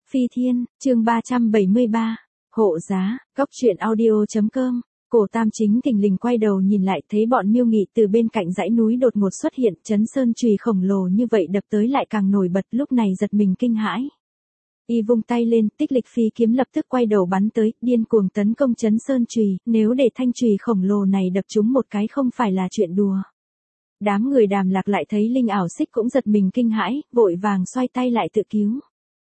Phi Thiên, chương 373. Hộ giá, góc truyện audio.com. Cổ Tam Chính thình lình quay đầu nhìn lại thấy bọn Miêu Nghị từ bên cạnh dãy núi đột ngột xuất hiện, chấn sơn chùy khổng lồ như vậy đập tới lại càng nổi bật, lúc này giật mình kinh hãi. Y vung tay lên, Tích Lịch phi kiếm lập tức quay đầu bắn tới, điên cuồng tấn công chấn sơn chùy, nếu để thanh chùy khổng lồ này đập trúng một cái không phải là chuyện đùa. Đám người Đàm Lạc lại thấy linh ảo xích cũng giật mình kinh hãi, vội vàng xoay tay lại tự cứu.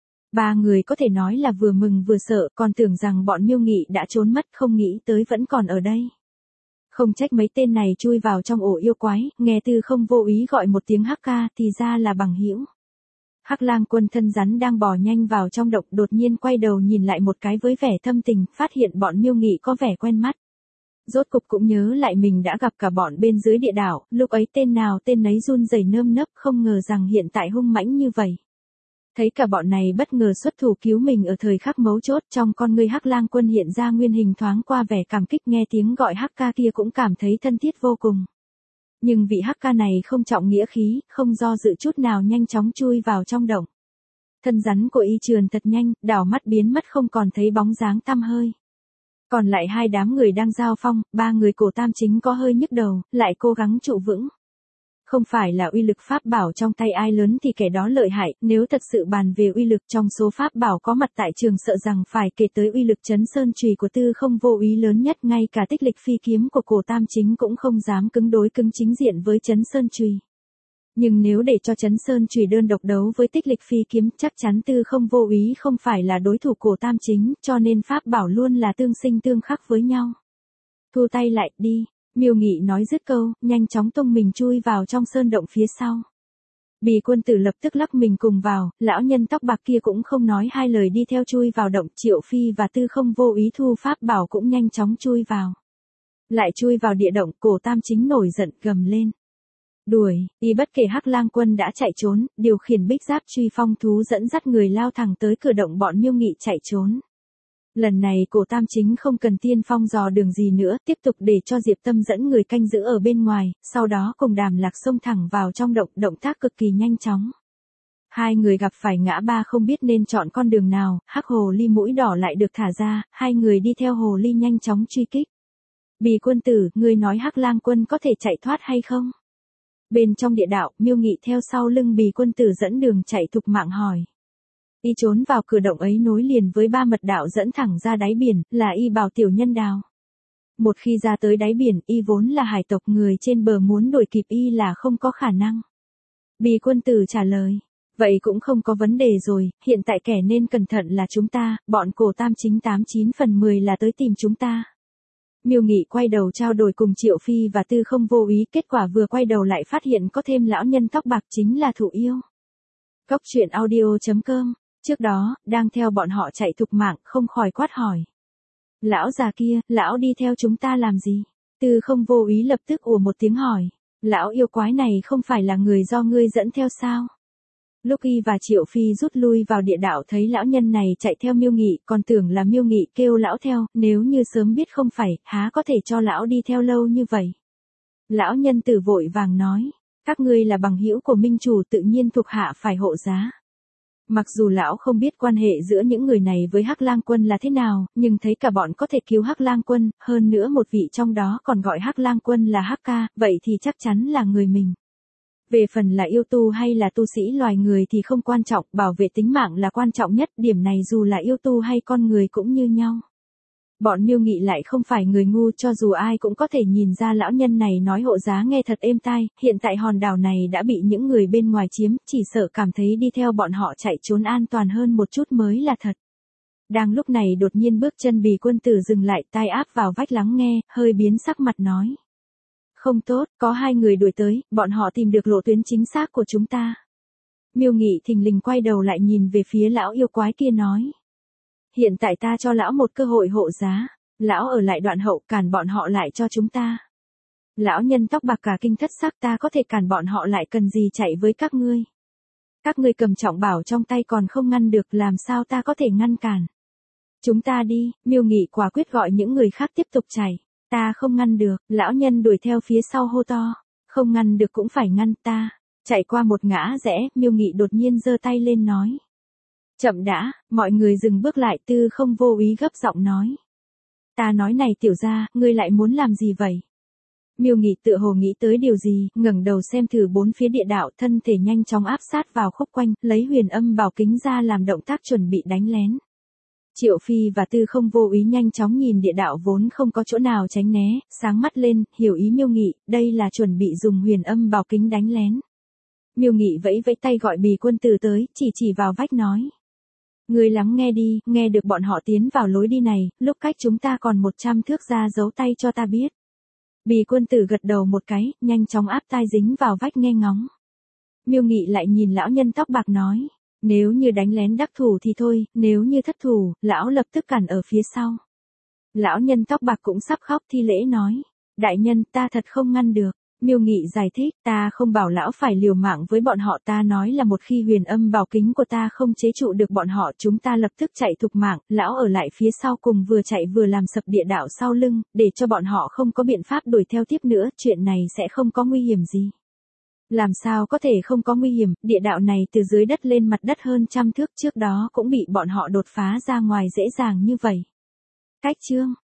Ba người có thể nói là vừa mừng vừa sợ, còn tưởng rằng bọn Miêu Nghị đã trốn mất, không nghĩ tới vẫn còn ở đây. Không trách mấy tên này chui vào trong ổ yêu quái, nghe Tư Không vô ý gọi một tiếng hắc ca thì ra là bằng hữu. Hắc Lang Quân thân rắn đang bò nhanh vào trong động, đột nhiên quay đầu nhìn lại một cái với vẻ thâm tình, phát hiện bọn Miêu Nghị có vẻ quen mắt. Rốt cục cũng nhớ lại mình đã gặp cả bọn bên dưới địa đảo, lúc ấy tên nào tên nấy run rẩy nơm nớp, không ngờ rằng hiện tại hung mãnh như vậy. Thấy cả bọn này bất ngờ xuất thủ cứu mình ở thời khắc mấu chốt, trong con ngươi Hắc Lang Quân hiện ra nguyên hình thoáng qua vẻ cảm kích, nghe tiếng gọi hắc ca kia cũng cảm thấy thân thiết vô cùng. Nhưng vị hắc ca này không trọng nghĩa khí, không do dự chút nào nhanh chóng chui vào trong động. Thân rắn của y trườn thật nhanh, đảo mắt biến mất không còn thấy bóng dáng tăm hơi. Còn lại hai đám người đang giao phong, ba người Cổ Tam Chính có hơi nhức đầu, lại cố gắng trụ vững. Không phải là uy lực pháp bảo trong tay ai lớn thì kẻ đó lợi hại, nếu thật sự bàn về uy lực trong số pháp bảo có mặt tại trường sợ rằng phải kể tới uy lực chấn sơn chùy của Tư Không vô ý lớn nhất, ngay cả Tích Lịch phi kiếm của Cổ Tam Chính cũng không dám cứng đối cứng chính diện với chấn sơn chùy. Nhưng nếu để cho chấn sơn chùy đơn độc đấu với Tích Lịch phi kiếm, chắc chắn Tư Không vô ý không phải là đối thủ Cổ Tam Chính, cho nên pháp bảo luôn là tương sinh tương khắc với nhau. Thu tay lại, đi. Miêu Nghị nói dứt câu, nhanh chóng tung mình chui vào trong sơn động phía sau. Bì Quân Tử lập tức lắc mình cùng vào, lão nhân tóc bạc kia cũng không nói hai lời đi theo chui vào động, Triệu Phi và Tư Không vô ý thu pháp bảo cũng nhanh chóng chui vào. Lại chui vào địa động, Cổ Tam Chính nổi giận gầm lên. Đuổi, y bất kể Hắc Lang Quân đã chạy trốn, điều khiển bích giáp truy phong thú dẫn dắt người lao thẳng tới cửa động bọn Miêu Nghị chạy trốn. Lần này Cổ Tam Chính không cần tiên phong dò đường gì nữa, tiếp tục để cho Diệp Tâm dẫn người canh giữ ở bên ngoài, sau đó cùng Đàm Lạc xông thẳng vào trong động, động tác cực kỳ nhanh chóng. Hai người gặp phải ngã ba không biết nên chọn con đường nào, hắc hồ ly mũi đỏ lại được thả ra, hai người đi theo hồ ly nhanh chóng truy kích. Bì Quân Tử, ngươi nói Hắc Lang Quân có thể chạy thoát hay không? Bên trong địa đạo, Miêu Nghị theo sau lưng Bì Quân Tử dẫn đường chạy thục mạng hỏi. Y trốn vào cửa động ấy nối liền với ba mật đạo dẫn thẳng ra đáy biển, là y bảo tiểu nhân đào. Một khi ra tới đáy biển, y vốn là hải tộc, người trên bờ muốn đuổi kịp y là không có khả năng. Bì Quân Tử trả lời, vậy cũng không có vấn đề rồi, hiện tại kẻ nên cẩn thận là chúng ta, bọn Cổ Tam Chính 89/10 là tới tìm chúng ta. Miêu Nghị quay đầu trao đổi cùng Triệu Phi và Tư Không vô ý, kết quả vừa quay đầu lại phát hiện có thêm lão nhân tóc bạc, chính là Thụ Yêu. Góc truyện audio.com. Trước đó, đang theo bọn họ chạy thục mạng, không khỏi quát hỏi. Lão già kia, lão đi theo chúng ta làm gì? Tư Không vô ý lập tức ủa một tiếng hỏi. Lão yêu quái này không phải là người do ngươi dẫn theo sao? Lúc y và Triệu Phi rút lui vào địa đạo thấy lão nhân này chạy theo Miêu Nghị, còn tưởng là Miêu Nghị kêu lão theo, nếu như sớm biết không phải, há có thể cho lão đi theo lâu như vậy. Lão nhân tử vội vàng nói, các ngươi là bằng hữu của minh chủ, tự nhiên thuộc hạ phải hộ giá. Mặc dù lão không biết quan hệ giữa những người này với Hắc Lang Quân là thế nào, nhưng thấy cả bọn có thể cứu Hắc Lang Quân, hơn nữa một vị trong đó còn gọi Hắc Lang Quân là Hắc ca, vậy thì chắc chắn là người mình. Về phần là yêu tu hay là tu sĩ loài người thì không quan trọng, bảo vệ tính mạng là quan trọng nhất, điểm này dù là yêu tu hay con người cũng như nhau. Bọn Miêu Nghị lại không phải người ngu, cho dù ai cũng có thể nhìn ra lão nhân này nói hộ giá nghe thật êm tai, hiện tại hòn đảo này đã bị những người bên ngoài chiếm, chỉ sợ cảm thấy đi theo bọn họ chạy trốn an toàn hơn một chút mới là thật. Đang lúc này đột nhiên bước chân Bì Quân Tử dừng lại, tai áp vào vách lắng nghe, hơi biến sắc mặt nói. Không tốt, có hai người đuổi tới, bọn họ tìm được lộ tuyến chính xác của chúng ta. Miêu Nghị thình lình quay đầu lại nhìn về phía lão yêu quái kia nói. Hiện tại ta cho lão một cơ hội hộ giá, lão ở lại đoạn hậu cản bọn họ lại cho chúng ta. Lão nhân tóc bạc cả kinh thất sắc, ta có thể cản bọn họ lại cần gì chạy với các ngươi. Các ngươi cầm trọng bảo trong tay còn không ngăn được, làm sao ta có thể ngăn cản. Chúng ta đi, Miêu Nghị quả quyết gọi những người khác tiếp tục chạy. Ta không ngăn được, lão nhân đuổi theo phía sau hô to. Không ngăn được cũng phải ngăn ta. Chạy qua một ngã rẽ, Miêu Nghị đột nhiên giơ tay lên nói. Chậm đã, mọi người dừng bước lại, Tư Không vô ý gấp giọng nói. Ta nói này tiểu gia, ngươi lại muốn làm gì vậy? Miêu Nghị tựa hồ nghĩ tới điều gì, ngẩng đầu xem thử bốn phía địa đạo, thân thể nhanh chóng áp sát vào khúc quanh, lấy huyền âm bảo kính ra làm động tác chuẩn bị đánh lén. Triệu Phi và Tư Không vô ý nhanh chóng nhìn địa đạo vốn không có chỗ nào tránh né, sáng mắt lên, hiểu ý Miêu Nghị, đây là chuẩn bị dùng huyền âm bảo kính đánh lén. Miêu Nghị vẫy vẫy tay gọi Bì Quân Tử tới, chỉ vào vách nói. Ngươi lắng nghe đi, nghe được bọn họ tiến vào lối đi này, lúc cách chúng ta còn 100 thước ra giấu tay cho ta biết. Bì Quân Tử gật đầu một cái, nhanh chóng áp tai dính vào vách nghe ngóng. Miêu Nghị lại nhìn lão nhân tóc bạc nói, nếu như đánh lén đắc thủ thì thôi, nếu như thất thủ, lão lập tức cản ở phía sau. Lão nhân tóc bạc cũng sắp khóc thi lễ nói, đại nhân ta thật không ngăn được. Miêu Nghị giải thích, ta không bảo lão phải liều mạng với bọn họ, ta nói là một khi huyền âm bảo kính của ta không chế trụ được bọn họ, chúng ta lập tức chạy thục mạng, lão ở lại phía sau cùng vừa chạy vừa làm sập địa đạo sau lưng, để cho bọn họ không có biện pháp đuổi theo tiếp nữa, chuyện này sẽ không có nguy hiểm gì. Làm sao có thể không có nguy hiểm, địa đạo này từ dưới đất lên mặt đất hơn 100 thước, trước đó cũng bị bọn họ đột phá ra ngoài dễ dàng như vậy. Cách chương